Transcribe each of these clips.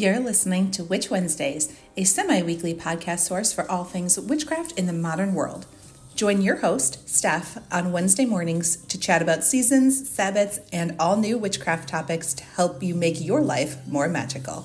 You're listening to Witch Wednesdays, a semi-weekly podcast source for all things witchcraft in the modern world. Join your host, Steph, on Wednesday mornings to chat about seasons, Sabbats, and all new witchcraft topics to help you make your life more magical.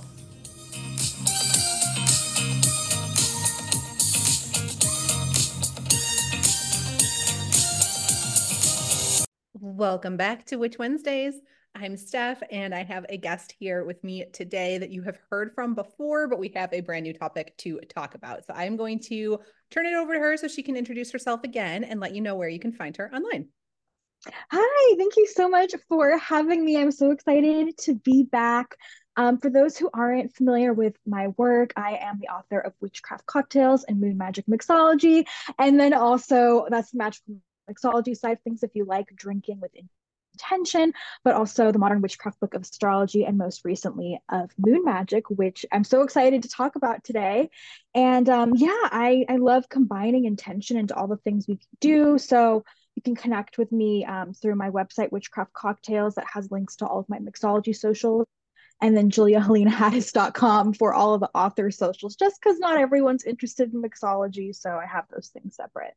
Welcome back to Witch Wednesdays. I'm Steph, and I have a guest here with me today that you have heard from before, but we have a brand new topic to talk about. So I'm going to turn it over to her so she can introduce herself again and let you know where you can find her online. Hi, thank you so much for having me. I'm so excited to be back. For those who aren't familiar with my work, I am the author of Witchcraft Cocktails and Moon Magic Mixology. And then also, that's the magical mixology side of things if you like drinking with intention, but also the Modern Witchcraft Book of Astrology, and most recently of Moon Magic, which I'm so excited to talk about today. And I love combining intention into all the things we can do. So you can connect with me through my website, Witchcraft Cocktails, that has links to all of my mixology socials. And then JuliaHelenaHaddis.com for all of the author socials, just because not everyone's interested in mixology. So I have those things separate.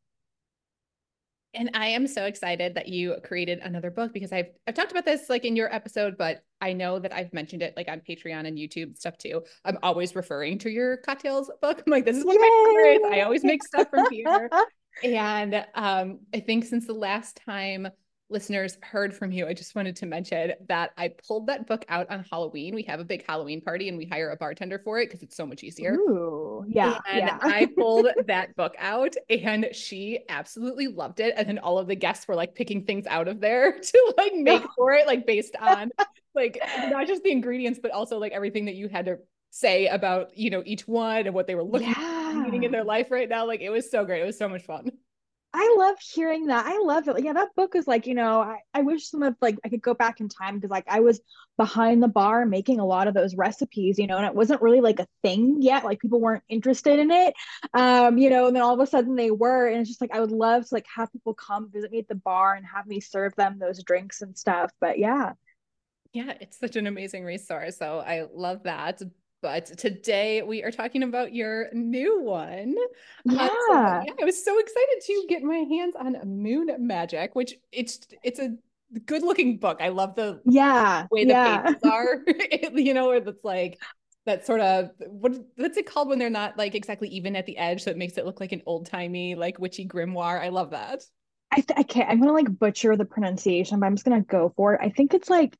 And I am so excited that you created another book because I've talked about this like in your episode, but I know that I've mentioned it like on Patreon and YouTube and stuff too. I'm always referring to your cocktails book. I'm like, this is one of my favorites. I always make stuff from here. And I think since the last time listeners heard from you, I just wanted to mention that I pulled that book out on Halloween. We have a big Halloween party and we hire a bartender for it because it's so much easier. Ooh, yeah, And yeah. I pulled that book out and she absolutely loved it. And then all of the guests were like picking things out of there to like make for it, like based on like not just the ingredients, but also like everything that you had to say about, you know, each one and what they were looking for, needing in Yeah. their life right now. Like it was so great. It was so much fun. I love hearing that. I love it. Yeah, that book is like, I wish some of like I could go back in time because like I was behind the bar making a lot of those recipes, and it wasn't really like a thing yet. Like people weren't interested in it. And then all of a sudden they were. And it's just like I would love to like have people come visit me at the bar and have me serve them those drinks and stuff. But yeah. Yeah, it's such an amazing resource. So I love that. But today we are talking about your new one. Yeah. I was so excited to get my hands on Moon Magic, which it's a good looking book. I love the Yeah. way the Yeah. pages are, where it's like that sort of what's it called when they're not like exactly even at the edge, so it makes it look like an old timey like witchy grimoire. I love that. I can't, I'm gonna like butcher the pronunciation, but I'm just gonna go for it. I think it's like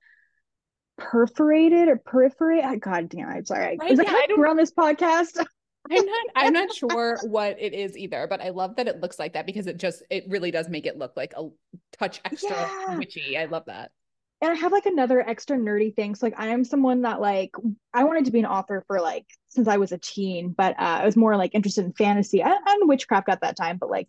perforated or perforate. God damn, I'm sorry. Right? Is that Yeah, can I I don't swear on this podcast? I'm not sure what it is either, but I love that it looks like that because it really does make it look like a touch extra Yeah. witchy. I love that. And I have like another extra nerdy thing. So like I am someone that like I wanted to be an author for like since I was a teen, but I was more like interested in fantasy and witchcraft at that time, but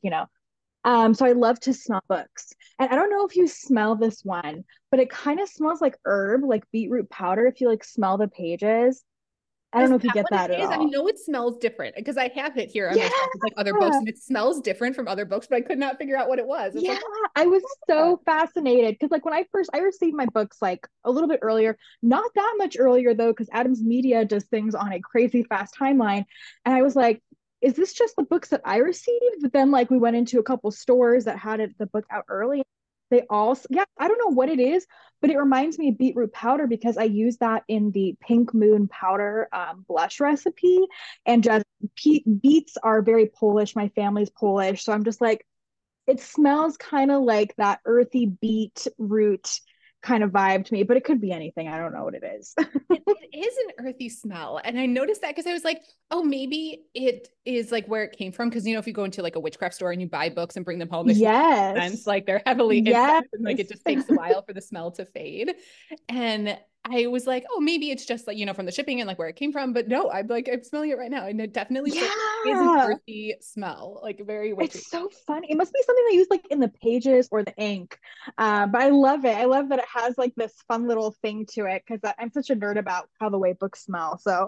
so I love to smell books. And I don't know if you smell this one, but it kind of smells like herb, like beetroot powder if you like smell the pages. I don't Is know if you that get what it that at is? I all. know it smells different because I have it here on Yeah. my shelf with like other books and it smells different from other books, but I could not figure out what it was. It's Yeah, like, I was what's that? so fascinated because like when I received my books like a little bit earlier, not that much earlier though, because Adams Media does things on a crazy fast timeline. And I was like, is this just the books that I received? But then like we went into a couple stores that had the book out early. They all, yeah, I don't know what it is, but it reminds me of beetroot powder because I use that in the Pink Moon powder blush recipe. And just beets are very Polish. My family's Polish. So I'm just like, it smells kind of like that earthy beet root kind of vibe to me, but it could be anything. I don't know what it is. It is an earthy smell. And I noticed that because I was like, oh, maybe it is like where it came from. Because, if you go into like a witchcraft store and you buy books and bring them home, they smell intense. Yes. Like they're heavily Yes. incense and like it just takes a while for the smell to fade. And I was like, oh, maybe it's just like, from the shipping and like where it came from. But no, I'm smelling it right now. And it definitely is an Yeah. earthy smell, like very witchy. It's so funny. It must be something they use like in the pages or the ink. But I love it. I love that it has like this fun little thing to it because I'm such a nerd about how the way books smell. So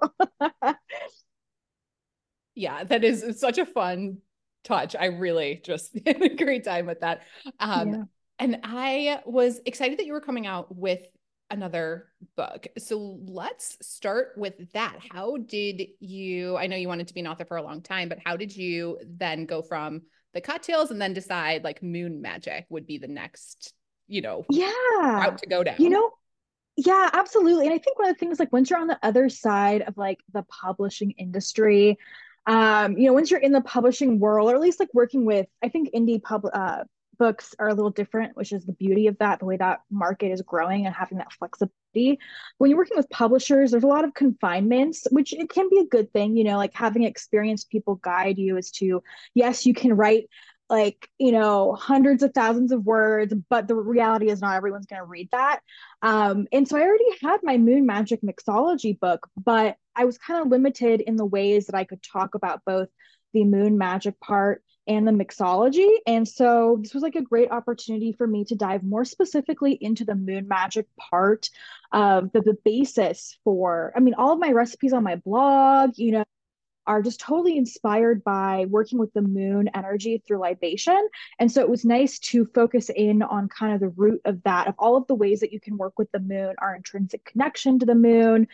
Yeah, that is such a fun touch. I really just had a great time with that. Um, yeah. and I was excited that you were coming out with another book. So let's start with that. How did you, I know you wanted to be an author for a long time, but how did you then go from the cocktails and then decide like moon magic would be the next, Yeah. route to go You down? know, yeah, absolutely. And I think one of the things, like once you're on the other side of like the publishing industry, once you're in the publishing world, or at least like working with, I think books are a little different, which is the beauty of that, the way that market is growing and having that flexibility. When you're working with publishers, there's a lot of confinements, which it can be a good thing, like having experienced people guide you as to, yes, you can write like, hundreds of thousands of words, but the reality is not everyone's going to read that. And so I already had my moon magic mixology book, but I was kind of limited in the ways that I could talk about both the moon magic part and the mixology. And so this was like a great opportunity for me to dive more specifically into the moon magic part of the basis for, I mean, all of my recipes on my blog, are just totally inspired by working with the moon energy through libation. And so it was nice to focus in on kind of the root of that, of all of the ways that you can work with the moon, our intrinsic connection to the moon,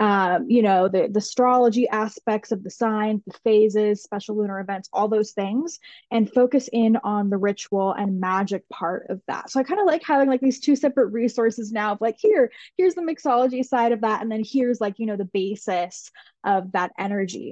the astrology aspects of the signs, the phases, special lunar events, all those things, and focus in on the ritual and magic part of that. So I kind of like having like these two separate resources now of like, here's the mixology side of that. And then here's like, the basis of that energy.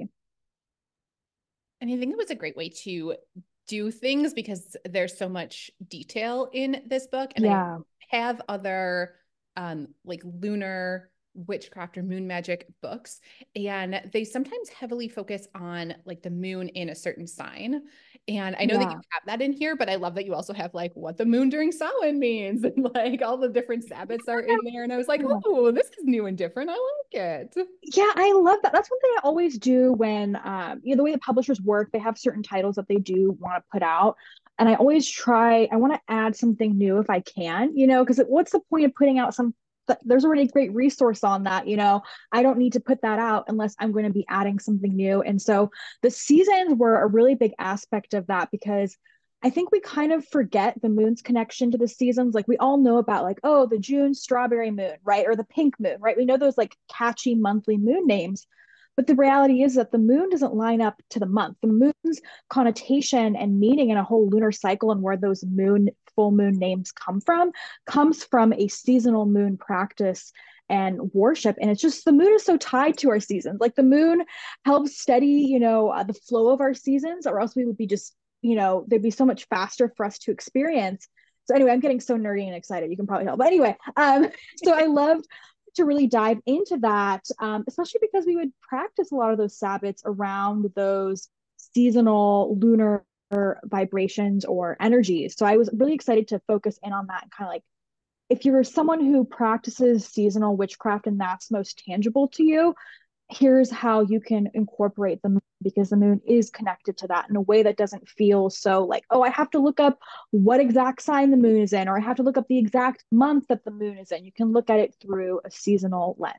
And I think it was a great way to do things because there's so much detail in this book. And I Yeah. have other like lunar witchcraft or moon magic books, and they sometimes heavily focus on like the moon in a certain sign. And I know that you Yeah. have that in here, but I love that you also have like what the moon during Samhain means and like all the different Sabbats are in there. And I was like, oh, this is new and different. I like it. Yeah, I love that. That's one thing I always do when, the way the publishers work, they have certain titles that they do want to put out. And I always I want to add something new if I can, because what's the point of putting out there's already a great resource on that, I don't need to put that out unless I'm going to be adding something new. And so the seasons were a really big aspect of that because I think we kind of forget the moon's connection to the seasons. Like we all know about like, oh, the June strawberry moon, right? Or the pink moon, right? We know those like catchy monthly moon names. But the reality is that the moon doesn't line up to the month. The moon's connotation and meaning in a whole lunar cycle and where those full moon names comes from a seasonal moon practice and worship. And it's just the moon is so tied to our seasons. Like the moon helps steady, the flow of our seasons, or else we would be just they'd be so much faster for us to experience. So anyway, I'm getting so nerdy and excited. You can probably tell. But anyway, so I loved to really dive into that, especially because we would practice a lot of those Sabbats around those seasonal lunar vibrations or energies. So I was really excited to focus in on that and kind of like, if you're someone who practices seasonal witchcraft and that's most tangible to you, here's how you can incorporate the moon because the moon is connected to that in a way that doesn't feel so like, oh, I have to look up what exact sign the moon is in, or I have to look up the exact month that the moon is in. You can look at it through a seasonal lens.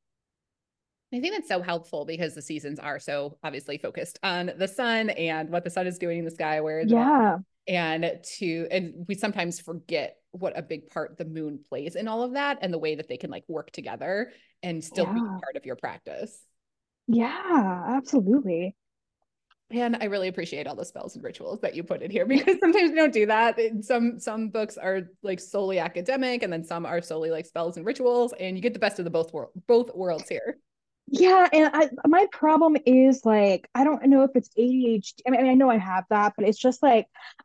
I think that's so helpful because the seasons are so obviously focused on the sun and what the sun is doing in the sky, where is it at? Yeah. And we sometimes forget what a big part the moon plays in all of that and the way that they can like work together and still be Yeah. part of your practice. Yeah, absolutely. And I really appreciate all the spells and rituals that you put in here because sometimes we don't do that. Some books are like solely academic, and then some are solely like spells and rituals, and you get the best of the both worlds here. Yeah, and my problem is like I don't know if it's ADHD. I know I have that, but it's just like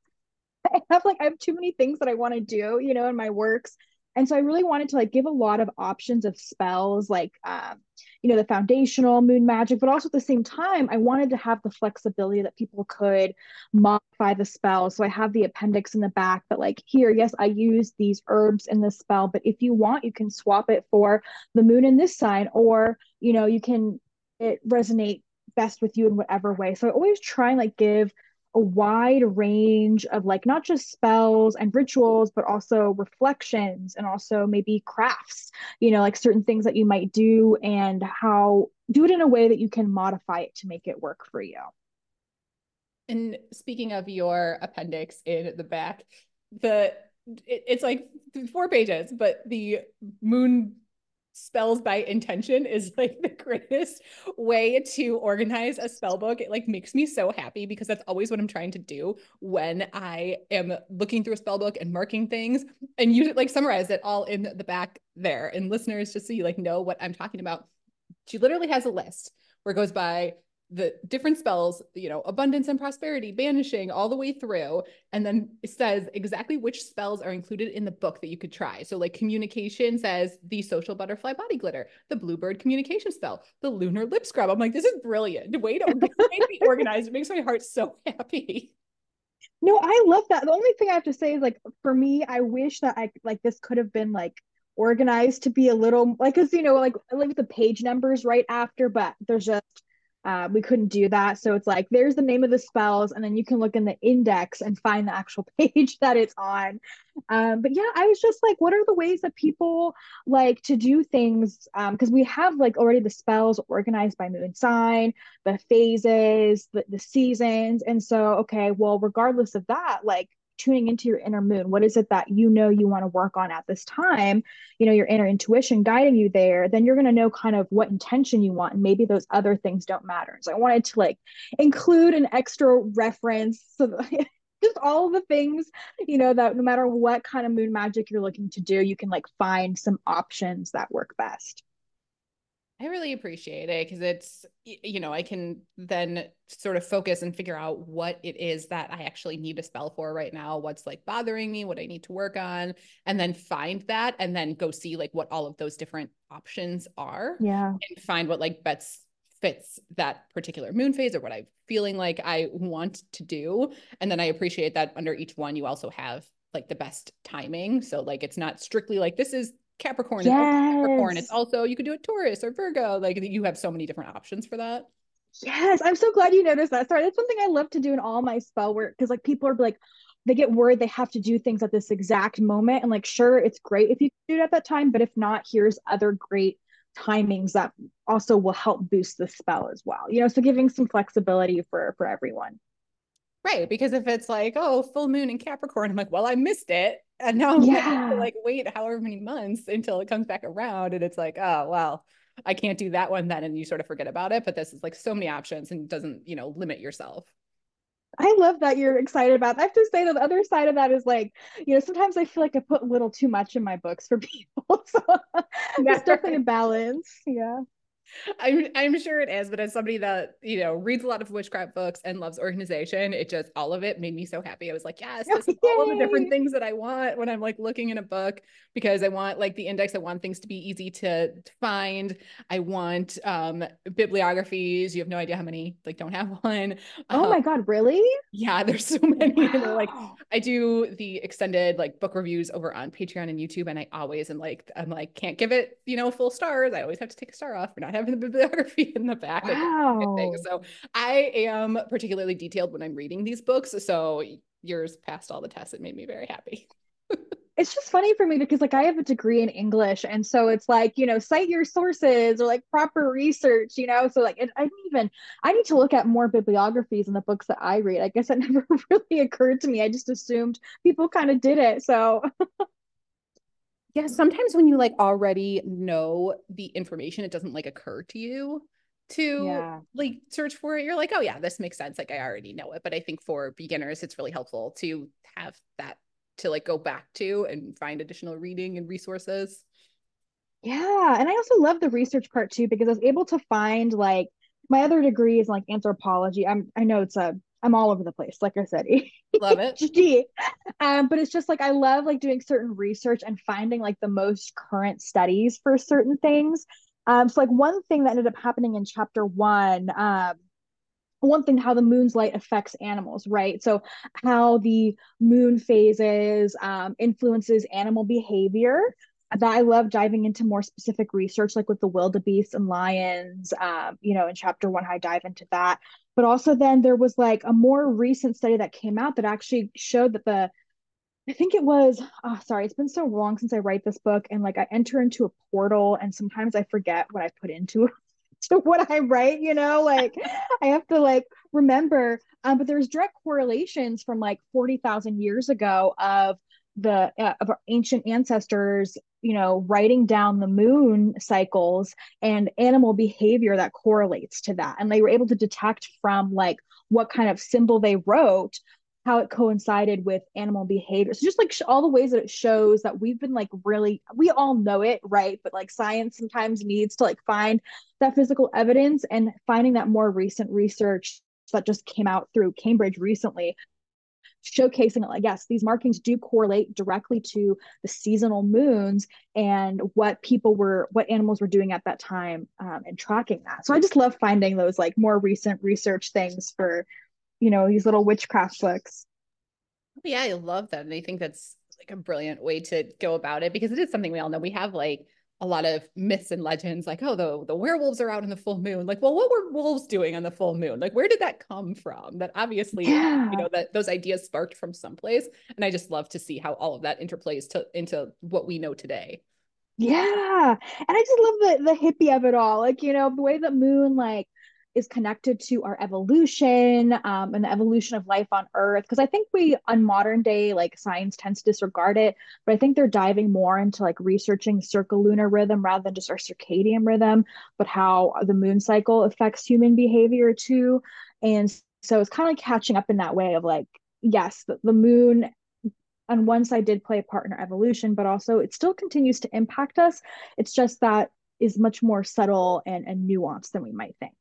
I have too many things that I want to do, in my works. And so I really wanted to like give a lot of options of spells, like the foundational moon magic, but also at the same time, I wanted to have the flexibility that people could modify the spell. So I have the appendix in the back that like here, yes, I use these herbs in this spell, but if you want, you can swap it for the moon in this sign, or you can it resonate best with you in whatever way. So I always try and like give a wide range of like not just spells and rituals, but also reflections and also maybe crafts, like certain things that you might do and how do it in a way that you can modify it to make it work for you. And speaking of your appendix in the back, the it's like 4 pages, but the moon spells by intention is like the greatest way to organize a spell book. It like makes me so happy because that's always what I'm trying to do when I am looking through a spell book and marking things, and you like summarize it all in the back there. And listeners, just so you like know what I'm talking about, she literally has a list where it goes by the different spells, you know, abundance and prosperity, banishing, all the way through. And then it says exactly which spells are included in the book that you could try. So, like, communication says the social butterfly body glitter, the bluebird communication spell, the lunar lip scrub. I'm like, this is brilliant. Way to be organized. It makes my heart so happy. No, I love that. The only thing I have to say is like for me, I wish that I like this could have been like organized to be a little like because like with the page numbers right after, but there's just we couldn't do that. So it's like there's the name of the spells, and then you can look in the index and find the actual page that it's on. But yeah, I was just like, what are the ways that people like to do things? Because we have like already the spells organized by moon sign, the phases, the seasons. And so, okay, well, regardless of that, like tuning into your inner moon, what is it that you know you want to work on at this time? Your inner intuition guiding you there, then you're going to know kind of what intention you want. And maybe those other things don't matter. So I wanted to like include an extra reference so that just all the things, that no matter what kind of moon magic you're looking to do, you can like find some options that work best. I really appreciate it because it's, I can then sort of focus and figure out what it is that I actually need a spell for right now, what's like bothering me, what I need to work on, and then find that and then go see like what all of those different options are Yeah. and find what like best fits that particular moon phase or what I'm feeling like I want to do. And then I appreciate that under each one, you also have like the best timing. So like it's not strictly like this is Capricorn and only Capricorn. It's Yes. also you could do it Taurus or Virgo. Like you have so many different options for that. Yes, I'm so glad you noticed that. Sorry, that's one thing I love to do in all my spell work because like people are like they get worried they have to do things at this exact moment and like sure it's great if you do it at that time, but if not, here's other great timings that also will help boost the spell as well. So giving some flexibility for everyone. Right. Because if it's like, oh, full moon in Capricorn, I'm like, well, I missed it. And now I'm gonna have to Yeah. like wait however many months until it comes back around. And it's like, oh, well, I can't do that one then. And you sort of forget about it. But this is like so many options and doesn't, limit yourself. I love that you're excited about that. I have to say that the other side of that is like, sometimes I feel like I put a little too much in my books for people. So Yeah. there's definitely a balance. Yeah. I'm sure it is, but as somebody that, reads a lot of witchcraft books and loves organization, it just all of it made me so happy. I was like, yes, this is all of the different Yay. things that I want when I'm like looking in a book because I want like the index, I want things to be easy to find. I want bibliographies. You have no idea how many like don't have one. Oh Um, my God, really? yeah, there's so many. And they're like, Wow. I do the extended like book reviews over on Patreon and YouTube. And I always am like, I'm like, can't give it, full stars. I always have to take a star off for not having the bibliography in the back. Like thing. Wow. So I am particularly detailed when I'm reading these books. So yours passed all the tests. It made me very happy. It's just funny for me because like I have a degree in English and so it's like, cite your sources or like proper research. So like I need to look at more bibliographies in the books that I read. I guess it never really occurred to me. I just assumed people kind of did it. So Yeah, sometimes when you like already know the information, it doesn't like occur to you to yeah. like search for it. You're like, oh yeah, this makes sense. Like I already know it. But I think for beginners, it's really helpful to have that to like go back to and find additional reading and resources. Yeah, and I also love the research part too because I was able to find like my other degree is like anthropology. I know I'm all over the place, like I said, Love it. ADHD. But it's just like I love like doing certain research and finding like the most current studies for certain things. So like one thing that ended up happening in chapter one thing how the moon's light affects animals, right? So how the moon phases influences animal behavior. That I love diving into more specific research, like with the wildebeest and lions. In chapter one, I dive into that. But also, then there was like a more recent study that came out that actually showed that I think it was, oh, sorry, it's been so long since I write this book. And like I enter into a portal and sometimes I forget what I put into to what I write, like I have to like remember. But there's direct correlations from like 40,000 years ago of the of our ancient ancestors, writing down the moon cycles and animal behavior that correlates to that. And they were able to detect from like what kind of symbol they wrote, how it coincided with animal behavior. So just like all the ways that it shows that we've been like really, we all know it, right? But like science sometimes needs to like find that physical evidence, and finding that more recent research that just came out through Cambridge recently, showcasing it like, yes, these markings do correlate directly to the seasonal moons and what animals were doing at that time, and tracking that. So I just love finding those like more recent research things for, these little witchcraft books. Yeah, I love that. And I think that's like a brilliant way to go about it, because it is something we all know. We have like a lot of myths and legends, like, oh, the werewolves are out in the full moon. Like, well, what were wolves doing on the full moon? Like, where did that come from? That obviously, Yeah. that those ideas sparked from someplace. And I just love to see how all of that interplays into what we know today. Yeah. And I just love the hippie of it all. Like, the way that moon like is connected to our evolution, and the evolution of life on Earth. Because I think we on modern day, like science tends to disregard it, but I think they're diving more into like researching circulunar rhythm rather than just our circadian rhythm, but how the moon cycle affects human behavior too. And so it's kind of like catching up in that way of like, yes, the moon on one side did play a part in our evolution, but also it still continues to impact us. It's just that is much more subtle and nuanced than we might think.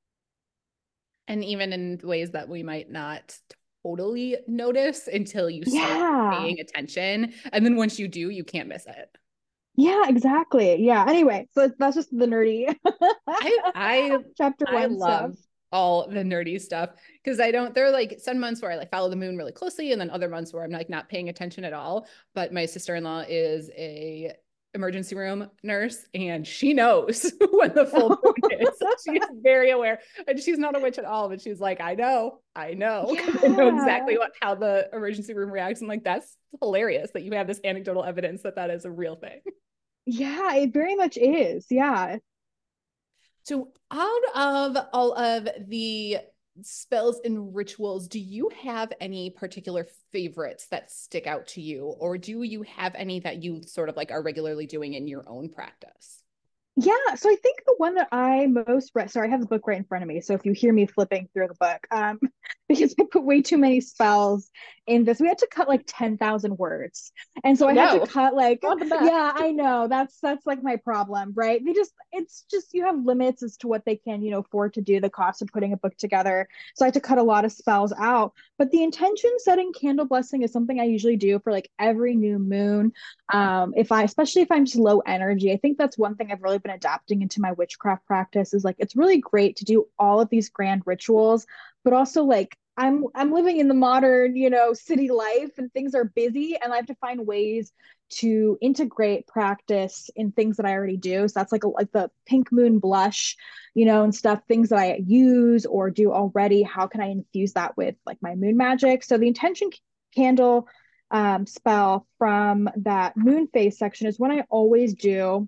And even in ways that we might not totally notice until you start Yeah. paying attention. And then once you do, you can't miss it. Yeah, exactly. Yeah. Anyway, so that's just the nerdy I I chapter I one stuff. love all the nerdy stuff, because I don't, there are like some months where I like follow the moon really closely, and then other months where I'm like not paying attention at all. But my sister-in-law is a emergency room nurse, and she knows when the full moon is. She's very aware, and she's not a witch at all, but she's like, I know, because I know Yeah. exactly how the emergency room reacts. And like, that's hilarious that you have this anecdotal evidence that that is a real thing. Yeah, it very much is. Yeah. So, out of all of the spells and rituals, do you have any particular favorites that stick out to you, or do you have any that you sort of like are regularly doing in your own practice? Yeah, so I think the one that I most read, sorry, I have the book right in front of me. So if you hear me flipping through the book, because I put way too many spells in this, we had to cut like 10,000 words. And so Oh I had to no, cut like, on the back. yeah, I know that's like my problem, right? It's just, you have limits as to what they can, afford to do, the cost of putting a book together. So I had to cut a lot of spells out. But the intention setting candle blessing is something I usually do for like every new moon. Especially if I'm just low energy, I think that's one thing I've really been adapting into my witchcraft practice, is like it's really great to do all of these grand rituals, but also like I'm living in the modern, city life, and things are busy, and I have to find ways to integrate practice in things that I already do. So that's like the pink moon blush, and stuff, things that I use or do already. How can I infuse that with like my moon magic? So the intention candle, spell from that moon phase section is one I always do.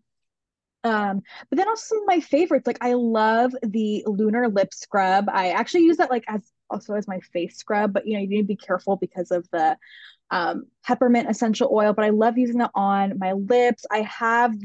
But then also some of my favorites, like I love the lunar lip scrub. I actually use that like as also as my face scrub, but you need to be careful because of the peppermint essential oil. But I love using that on my lips. I have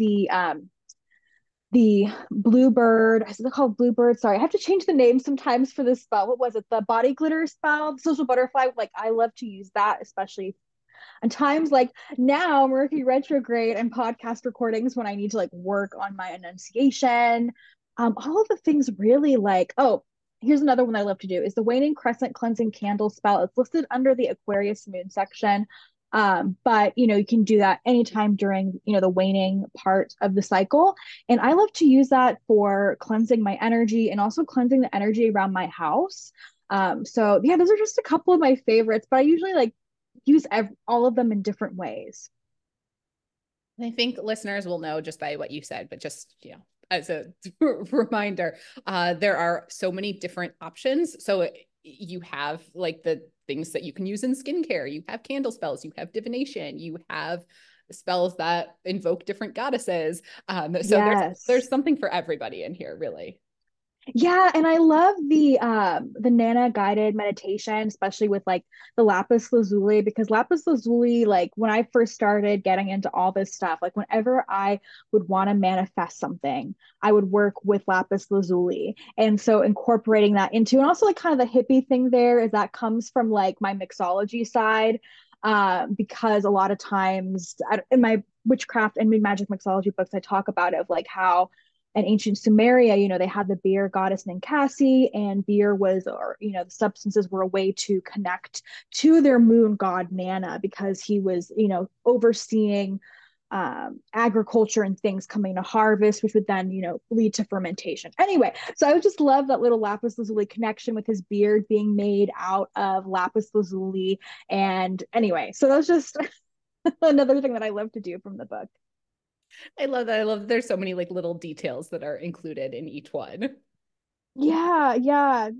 the bluebird. Is it called bluebird? Sorry, I have to change the name sometimes for this spell. What was it? The body glitter spell, the social butterfly. Like I love to use that, especially and times like now, Mercury retrograde and podcast recordings when I need to like work on my enunciation. All of the things really like, oh, here's another one I love to do is the waning crescent cleansing candle spell. It's listed under the Aquarius moon section. But you can do that anytime during, the waning part of the cycle. And I love to use that for cleansing my energy and also cleansing the energy around my house. So yeah, those are just a couple of my favorites, but I usually like use all of them in different ways. I think listeners will know just by what you said, but just, as a reminder, there are so many different options. So you have like the things that you can use in skincare, you have candle spells, you have divination, you have spells that invoke different goddesses. So there's Yes. something for everybody in here, really. Yeah, and I love the Nana guided meditation, especially with like the lapis lazuli, because lapis lazuli, like when I first started getting into all this stuff, like whenever I would want to manifest something, I would work with lapis lazuli. And so incorporating that into, and also like kind of the hippie thing there is that comes from like my mixology side. Because a lot of times in my witchcraft and magic mixology books, I talk about it of like how in ancient Sumeria, they had the beer goddess Ninkasi, and beer was, or, the substances were a way to connect to their moon god Nana because he was, overseeing agriculture and things coming to harvest, which would then, lead to fermentation. Anyway, so I would just love that little lapis lazuli connection with his beard being made out of lapis lazuli. And anyway, so that was just another thing that I love to do from the book. I love that. I love that there's so many like little details that are included in each one. Yeah, yeah.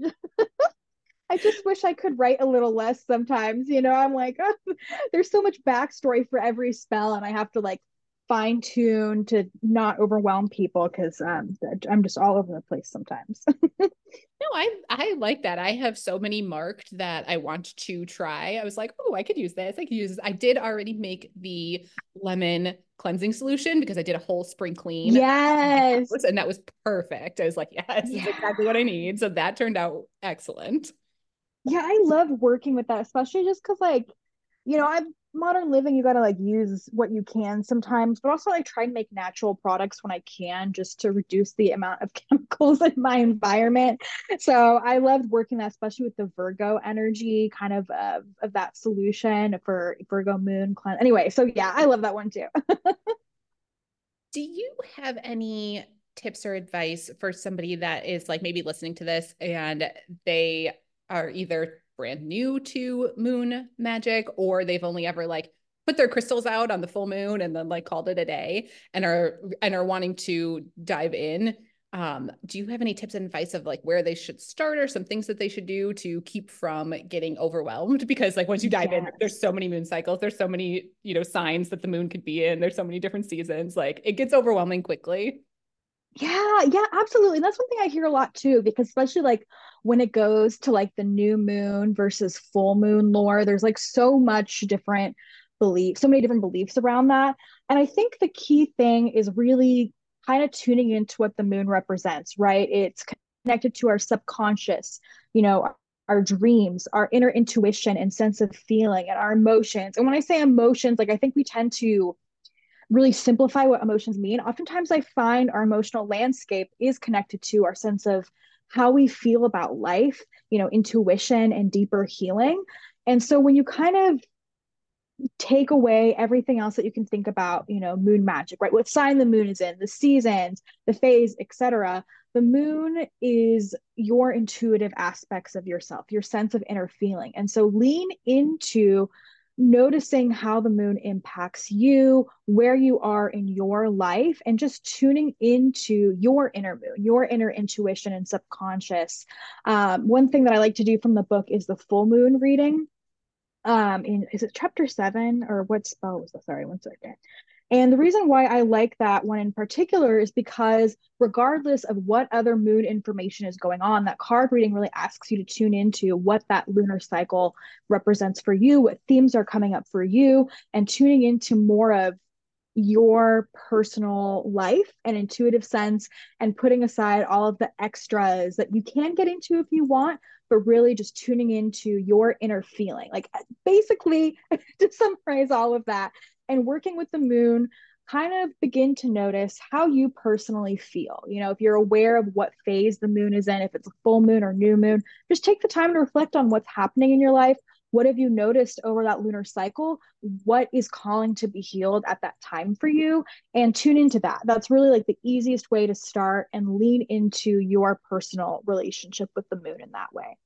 I just wish I could write a little less sometimes. I'm like, oh, there's so much backstory for every spell, and I have to like fine tune to not overwhelm people because I'm just all over the place sometimes. No, I like that. I have so many marked that I want to try. I was like, oh, I could use this. I could use this. I did already make the lemon cleansing solution because I did a whole spring clean Yes. and that was perfect. I was like, yes, it's Yeah. exactly what I need. So that turned out excellent. Yeah, I love working with that, especially just because like, I'm modern living, you gotta like use what you can sometimes, but also I try and make natural products when I can just to reduce the amount of chemicals in my environment. So I loved working that, especially with the Virgo energy kind of that solution for Virgo moon cleanse. Anyway, so yeah, I love that one too. Do you have any tips or advice for somebody that is like maybe listening to this and they are either brand new to moon magic or they've only ever like put their crystals out on the full moon and then like called it a day and are wanting to dive in? Do you have any tips and advice of like where they should start or some things that they should do to keep from getting overwhelmed? Because like once you dive in, there's Yes. so many moon cycles, there's so many, signs that the moon could be in, there's so many different seasons, like it gets overwhelming quickly. Yeah, yeah, absolutely. And that's one thing I hear a lot too, because especially like when it goes to like the new moon versus full moon lore, there's like so many different beliefs around that. And I think the key thing is really kind of tuning into what the moon represents, right? It's connected to our subconscious, you know, our dreams, our inner intuition and sense of feeling and our emotions. And when I say emotions, like I think we tend to really simplify what emotions mean. Oftentimes, I find our emotional landscape is connected to our sense of how we feel about life, intuition and deeper healing. And so when you kind of take away everything else that you can think about, moon magic, right? What sign the moon is in, the seasons, the phase, etc. The moon is your intuitive aspects of yourself, your sense of inner feeling. And so lean into noticing how the moon impacts you, where you are in your life, and just tuning into your inner moon, your inner intuition and subconscious. One thing that I like to do from the book is the full moon reading in is it chapter 7 or what spell was that? Sorry, one second. And the reason why I like that one in particular is because regardless of what other moon information is going on, that card reading really asks you to tune into what that lunar cycle represents for you, what themes are coming up for you, and tuning into more of your personal life and intuitive sense and putting aside all of the extras that you can get into if you want, but really just tuning into your inner feeling. Like basically, to summarize all of that and working with the moon, kind of begin to notice how you personally feel. If you're aware of what phase the moon is in, if it's a full moon or new moon, just take the time to reflect on what's happening in your life. What have you noticed over that lunar cycle? What is calling to be healed at that time for you? And tune into that. That's really like the easiest way to start and lean into your personal relationship with the moon in that way.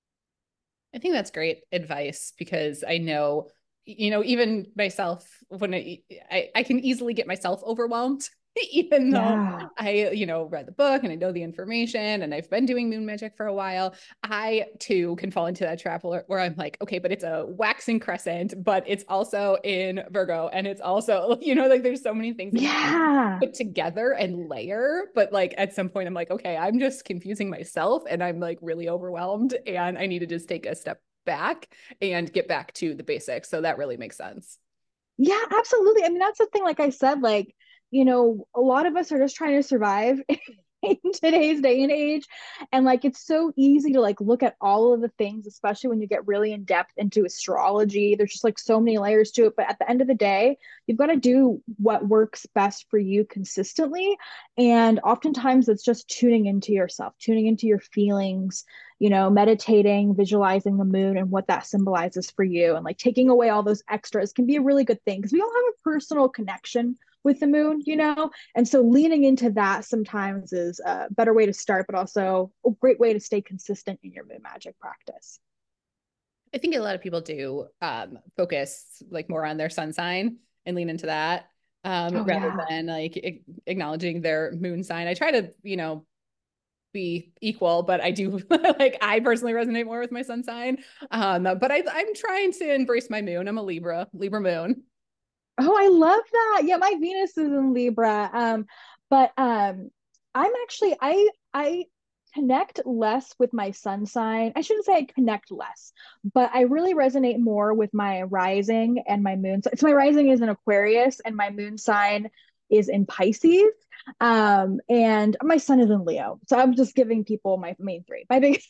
I think that's great advice because I know, even myself, when I can easily get myself overwhelmed. even though Yeah. I, read the book and I know the information and I've been doing moon magic for a while, I too can fall into that trap where I'm like, okay, but it's a waxing crescent, but it's also in Virgo and it's also, like there's so many things that you can Yeah. put together and layer. But like at some point, I'm like, okay, I'm just confusing myself and I'm like really overwhelmed and I need to just take a step back and get back to the basics. So that really makes sense. Yeah, absolutely. I mean, that's the thing, like I said, like, a lot of us are just trying to survive in today's day and age. And like it's so easy to like look at all of the things, especially when you get really in depth into astrology. There's just like so many layers to it. But at the end of the day, you've got to do what works best for you consistently. And oftentimes it's just tuning into yourself, tuning into your feelings, meditating, visualizing the moon and what that symbolizes for you. And like taking away all those extras can be a really good thing because we all have a personal connection with the moon. And so leaning into that sometimes is a better way to start, but also a great way to stay consistent in your moon magic practice. I think a lot of people do focus like more on their sun sign and lean into that Oh, rather yeah. than like acknowledging their moon sign. I try to, be equal, but I do like I personally resonate more with my sun sign. But I'm trying to embrace my moon. I'm a Libra moon. Oh, I love that. Yeah, my Venus is in Libra. But I'm actually I connect less with my sun sign. I shouldn't say I connect less, but I really resonate more with my rising and my moon. So my rising is in Aquarius and my moon sign is in Pisces. And my sun is in Leo. So I'm just giving people my main three. My big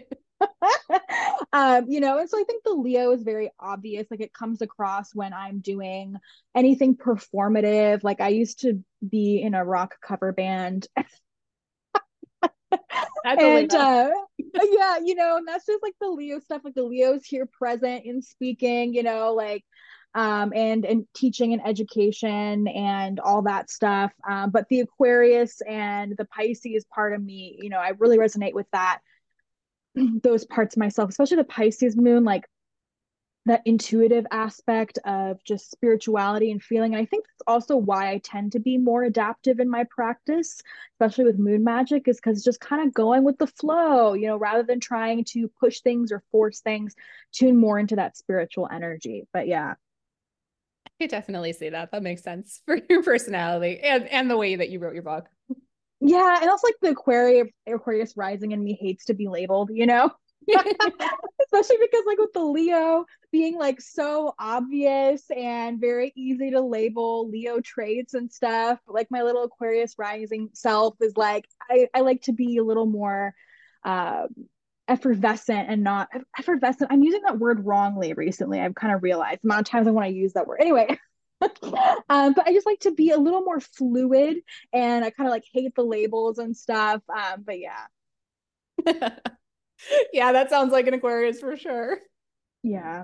and so I think the Leo is very obvious. Like it comes across when I'm doing anything performative. Like I used to be in a rock cover band. That's a And Leo. yeah, and that's just like the Leo stuff. Like the Leo's here present in speaking, like and teaching and education and all that stuff. But the Aquarius and the Pisces part of me, I really resonate with that those parts of myself, especially the Pisces moon, like that intuitive aspect of just spirituality and feeling. And I think that's also why I tend to be more adaptive in my practice, especially with moon magic, is because just kind of going with the flow, rather than trying to push things or force things, tune more into that spiritual energy. But yeah. I definitely see that. That makes sense for your personality and the way that you wrote your book. Yeah, and also like the Aquarius rising in me hates to be labeled. Especially because like with the Leo being like so obvious and very easy to label Leo traits and stuff. Like my little Aquarius rising self is like I like to be a little more uh, effervescent and not effervescent. I'm using that word wrongly recently. I've kind of realized the amount of times I want to use that word. Anyway, but I just like to be a little more fluid and I kind of like hate the labels and stuff. But yeah. Yeah, that sounds like an Aquarius for sure. Yeah.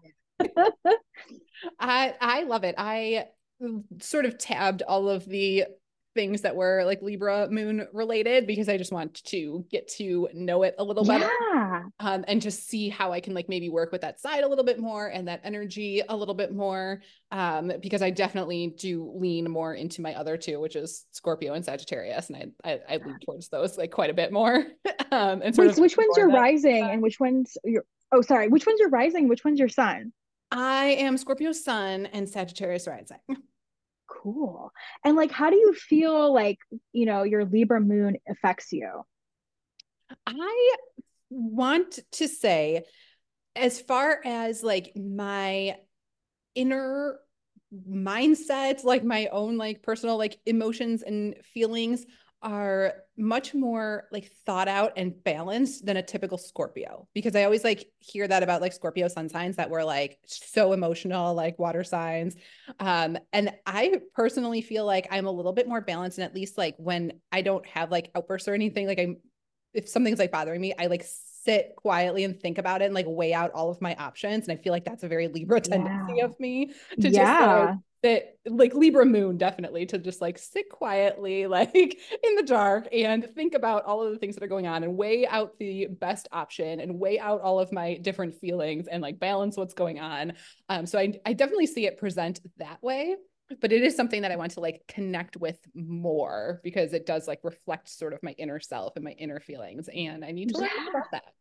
I love it. I sort of tabbed all of the things that were like Libra moon related because I just want to get to know it a little better. Yeah. And just see how I can like maybe work with that side a little bit more and that energy a little bit more. Because I definitely do lean more into my other two, which is Scorpio and Sagittarius, and I lean towards those like quite a bit more. And sort Wait, of so which one's more your that. rising and which one's your oh sorry, which one's your rising, which one's your sun? I am Scorpio sun and Sagittarius rising. Cool. And like how do you feel like, your Libra moon affects you? I want to say, as far as like my inner mindset, like my own like personal like emotions and feelings are much more like thought out and balanced than a typical Scorpio. Because I always like hear that about like Scorpio sun signs that were like so emotional, like water signs. And I personally feel like I'm a little bit more balanced, and at least like when I don't have like outbursts or anything, like I'm if something's like bothering me, I like sit quietly and think about it and like weigh out all of my options. And I feel like that's a very Libra tendency Yeah. of me to just like Yeah. sit like Libra moon definitely to just like sit quietly like in the dark and think about all of the things that are going on and weigh out the best option and weigh out all of my different feelings and like balance what's going on. So I definitely see it present that way. But it is something that I want to like connect with more because it does like reflect sort of my inner self and my inner feelings. And I need to learn more Yeah. about that.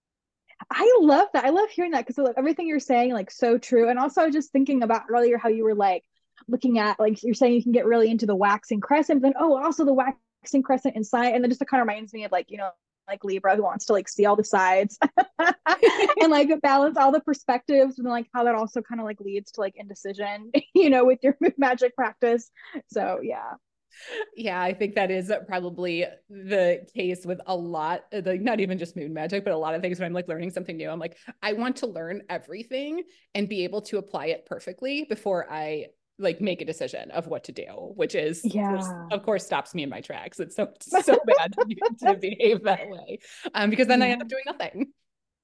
I love that. I love hearing that because like, everything you're saying, like so true. And also just thinking about earlier how you were like looking at like you're saying you can get really into the waxing crescent, but then oh, also the waxing crescent inside. And then just it kind of reminds me of like, like Libra who wants to like see all the sides and like balance all the perspectives and like how that also kind of like leads to like indecision, with your magic practice. So yeah. Yeah, I think that is probably the case with a lot, like not even just moon magic, but a lot of things when I'm like learning something new. I'm like, I want to learn everything and be able to apply it perfectly before I like make a decision of what to do, which is Yeah. of course stops me in my tracks. It's so bad to behave that way. Because then I end Yeah. up doing nothing.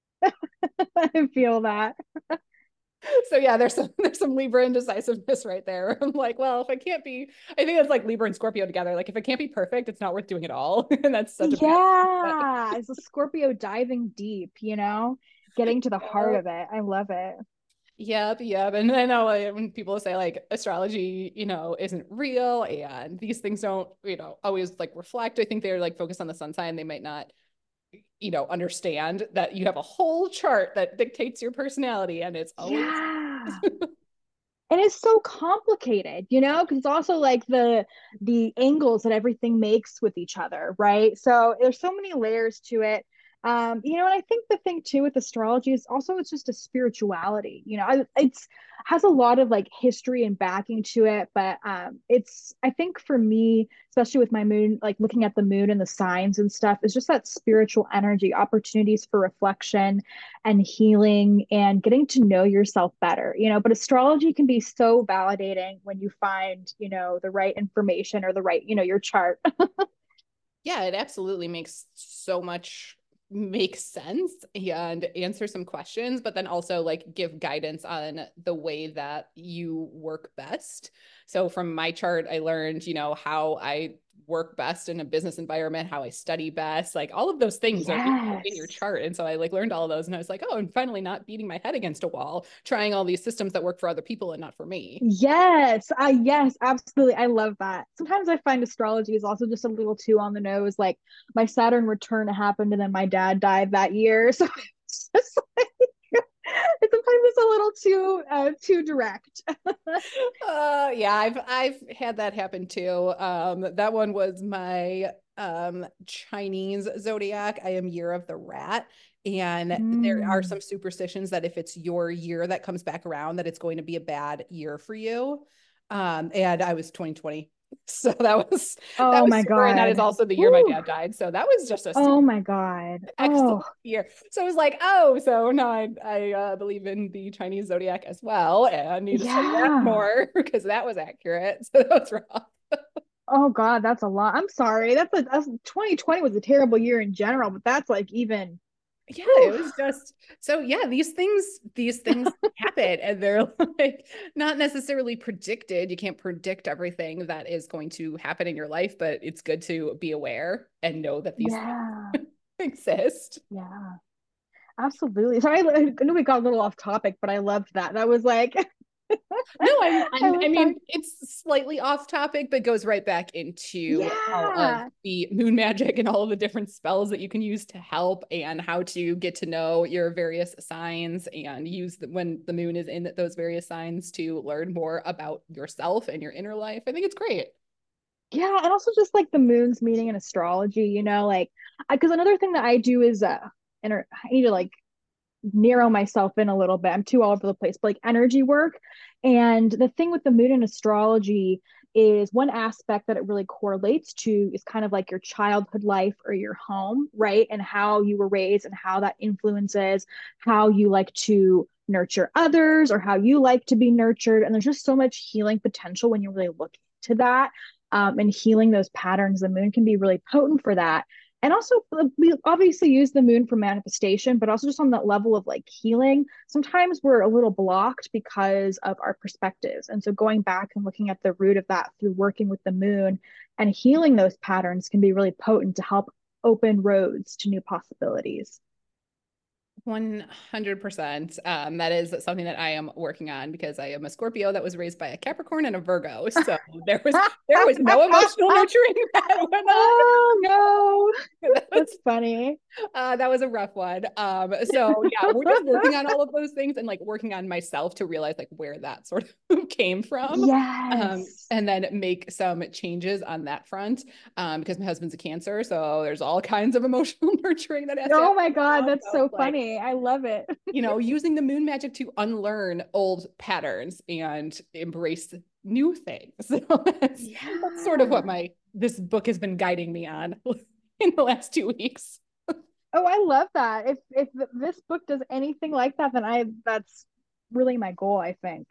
I feel that. So yeah, there's some Libra indecisiveness right there. I'm like, well, if I can't be, I think it's like Libra and Scorpio together. Like if it can't be perfect, it's not worth doing it all. And that's such a bad Yeah, it's a Scorpio diving deep, getting to the heart mindset. of it. I love it. Yep, yep. And I know like, when people say like astrology, isn't real and these things don't, always like reflect. I think they're like focused on the sun sign. They might not, understand that you have a whole chart that dictates your personality and it's always Yeah. And it's so complicated, because it's also like the angles that everything makes with each other, right? So there's so many layers to it. And I think the thing too with astrology is also it's just a spirituality. It's has a lot of like history and backing to it, but it's I think for me, especially with my moon, like looking at the moon and the signs and stuff, is just that spiritual energy, opportunities for reflection and healing and getting to know yourself better, but astrology can be so validating when you find, the right information or the right, your chart. Yeah, it absolutely makes sense and answer some questions, but then also like give guidance on the way that you work best. So from my chart, I learned, how I work best in a business environment, how I study best, like all of those things are in your Yes. chart. And so I like learned all of those and I was like, oh, I'm finally not beating my head against a wall, trying all these systems that work for other people and not for me. Yes, absolutely. I love that. Sometimes I find astrology is also just a little too on the nose. Like my Saturn return happened and then my dad died that year. So it's just like sometimes it's a little too direct. Yeah, I've had that happen too. That one was my Chinese zodiac. I am year of the rat. And there are Mm. some superstitions that if it's your year that comes back around, that it's going to be a bad year for you. And I was 2020. So that Oh was my super. And that is God. also the year my Woo. dad died. So that was just a super Oh my God. excellent Oh, year. So I was like, oh, so now I believe in the Chinese zodiac as well, and I need to study that yeah. more because that was accurate. So that was wrong. Oh God, that's a lot. I'm sorry. That's 2020 was a terrible year in general, but that's like even Yeah, whew. it was just so yeah, these things happen and they're like not necessarily predicted. You can't predict everything that is going to happen in your life, but it's good to be aware and know that these things Yeah. exist. Yeah. Absolutely. Sorry, I know we got a little off topic, but I loved that. That was like No, I I was mean, talking. it's slightly off topic, but goes right back into all of Yeah. the moon magic and all of the different spells that you can use to help and how to get to know your various signs and use when the moon is in those various signs to learn more about yourself and your inner life. I think it's great. Yeah, and also just like the moon's meaning in astrology, like because another thing that I do is I need to like narrow myself in a little bit. I'm too all over the place, but like energy work. And the thing with the moon in astrology is one aspect that it really correlates to is kind of like your childhood life or your home, right? And how you were raised and how that influences how you like to nurture others or how you like to be nurtured. And there's just so much healing potential when you really look into that. And healing those patterns. The moon can be really potent for that. And also, we obviously use the moon for manifestation, but also just on that level of like healing. Sometimes we're a little blocked because of our perspectives. And so, going back and looking at the root of that through working with the moon and healing those patterns can be really potent to help open roads to new possibilities. 100%. That is something that I am working on because I am a Scorpio that was raised by a Capricorn and a Virgo. So there was no emotional nurturing that went on. Oh no. That was, That's funny. that was a rough one. So yeah, we're just working on all of those things and like working on myself to realize like where that sort of came from. Yes. And then make some changes on that front. Because my husband's a Cancer, so there's all kinds of emotional nurturing that has to Oh happen. my God, that's So so like, funny. I love it. using the moon magic to unlearn old patterns and embrace new things. So that's sort of Yeah. what this book has been guiding me on in the last 2 weeks. Oh, I love that. If this book does anything like that, then that's really my goal, I think.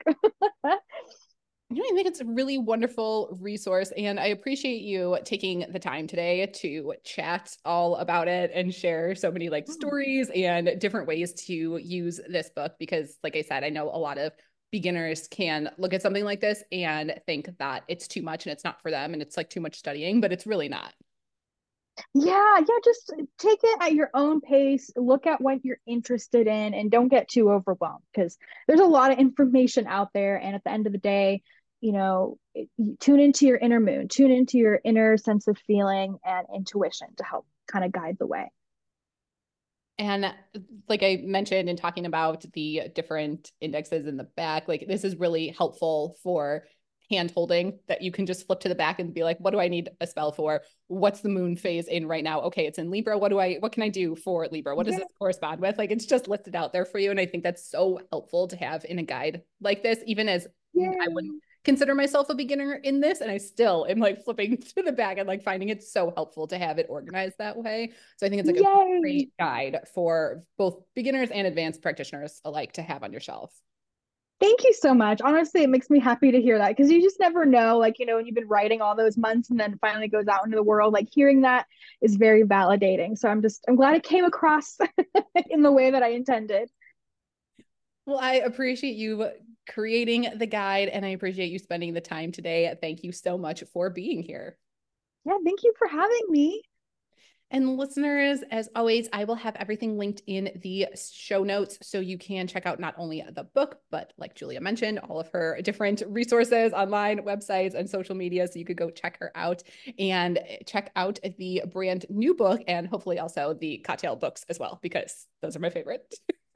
I think it's a really wonderful resource, and I appreciate you taking the time today to chat all about it and share so many like stories and different ways to use this book because, like I said, I know a lot of beginners can look at something like this and think that it's too much and it's not for them and it's like too much studying, but it's really not. Yeah, just take it at your own pace, look at what you're interested in, and don't get too overwhelmed because there's a lot of information out there. And at the end of the day, tune into your inner moon, tune into your inner sense of feeling and intuition to help kind of guide the way. And like I mentioned in talking about the different indexes in the back, like this is really helpful for hand holding that you can just flip to the back and be like, what do I need a spell for? What's the moon phase in right now? Okay, it's in Libra. What can I do for Libra? What does Yeah. this correspond with? Like it's just listed out there for you. And I think that's so helpful to have in a guide like this, even as I wouldn't Yay. consider myself a beginner in this. And I still am like flipping to the back and like finding it so helpful to have it organized that way. So I think it's like a Yay. great guide for both beginners and advanced practitioners alike to have on your shelf. Thank you so much. Honestly, it makes me happy to hear that because you just never know, like, when you've been writing all those months and then finally goes out into the world, like hearing that is very validating. So I'm glad it came across in the way that I intended. Well, I appreciate you creating the guide and I appreciate you spending the time today. Thank you so much for being here. Yeah, thank you for having me. And listeners, as always, I will have everything linked in the show notes so you can check out not only the book, but like Julia mentioned, all of her different resources, online websites, and social media. So you could go check her out and check out the brand new book and hopefully also the cocktail books as well, because those are my favorite.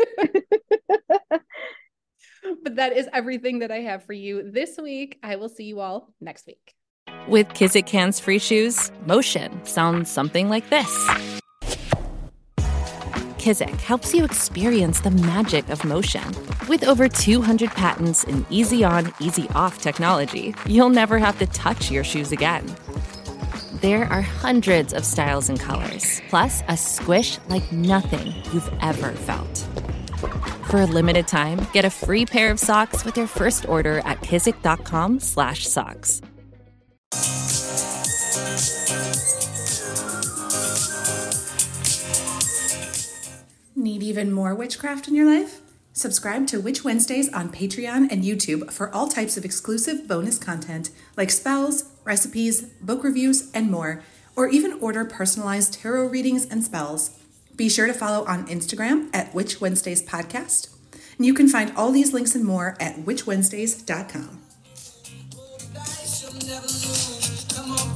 But that is everything that I have for you this week. I will see you all next week. With Kizik hands-free shoes, motion sounds something like this. Kizik helps you experience the magic of motion. With over 200 patents and easy-on, easy-off technology, you'll never have to touch your shoes again. There are hundreds of styles and colors, plus a squish like nothing you've ever felt. For a limited time, get a free pair of socks with your first order at kizik.com/socks. Need even more witchcraft in your life? Subscribe to Witch Wednesdays on Patreon and YouTube for all types of exclusive bonus content like spells, recipes, book reviews, and more, or even order personalized tarot readings and spells. Be sure to follow on Instagram at Witch Wednesdays Podcast. And you can find all these links and more at witchwednesdays.com.